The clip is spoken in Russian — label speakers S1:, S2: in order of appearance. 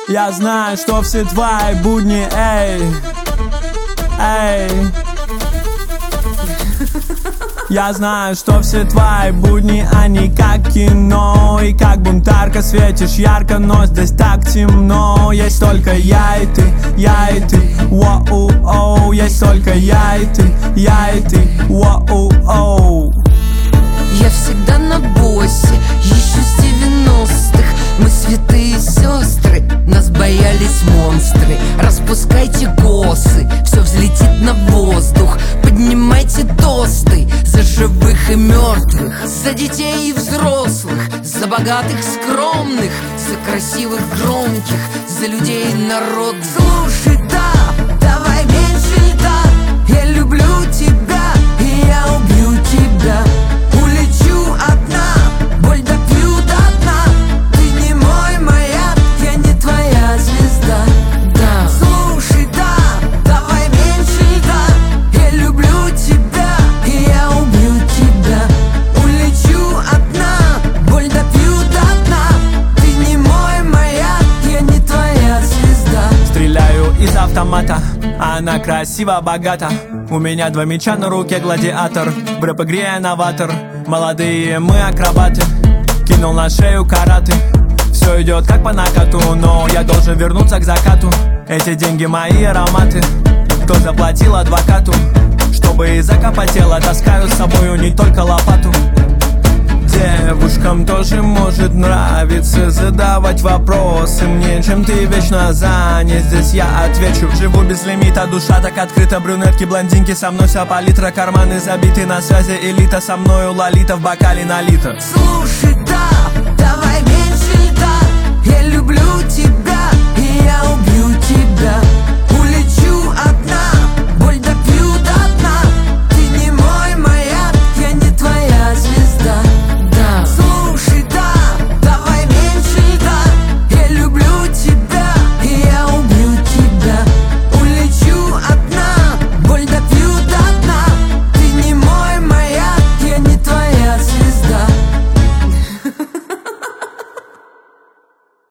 S1: Я знаю, что все твои будни, эй, эй. Я знаю, что все твои будни, они как кино. И как бунтарка светишь ярко, но здесь так темно. Есть только я и ты, воу-оу. Есть только я и ты, воу-оу.
S2: Я всегда на боссе, еще с 90-х. Мы святые сестры, нас боялись монстры. Распускайте косы, все взлетит на воздух. Поднимайте тосты за живых и мертвых, за детей и взрослых, за богатых скромных, за красивых громких, за людей и народ. Слушай, да, давай меньше льда. Я люблю тебя, и я убью тебя. Улечу одна, боль допью до дна. Ты не мой маяк, я не твоя звезда. Да. Слушай, да, давай меньше льда. Я люблю тебя, и я убью тебя. Улечу одна, боль допью до дна. Ты не мой маяк, я не твоя звезда.
S1: Стреляю из автомата, она красиво богата. У меня 2 меча на руке, гладиатор. В рэп-игре я новатор. Молодые мы акробаты. Кинул на шею караты. Все идет как по накату, но я должен вернуться к закату. Эти деньги мои ароматы. Кто заплатил адвокату, чтобы закопать тело? Таскаю с собою не только лопату. Девушкам тоже может нравиться задавать вопросы мне, чем ты вечно занят. Здесь я отвечу: живу без лимита, душа так открыта. Брюнетки, блондинки, со мной вся палитра. Карманы забиты, на связи элита. Со мною лолита, в бокале налито.
S2: Слушай,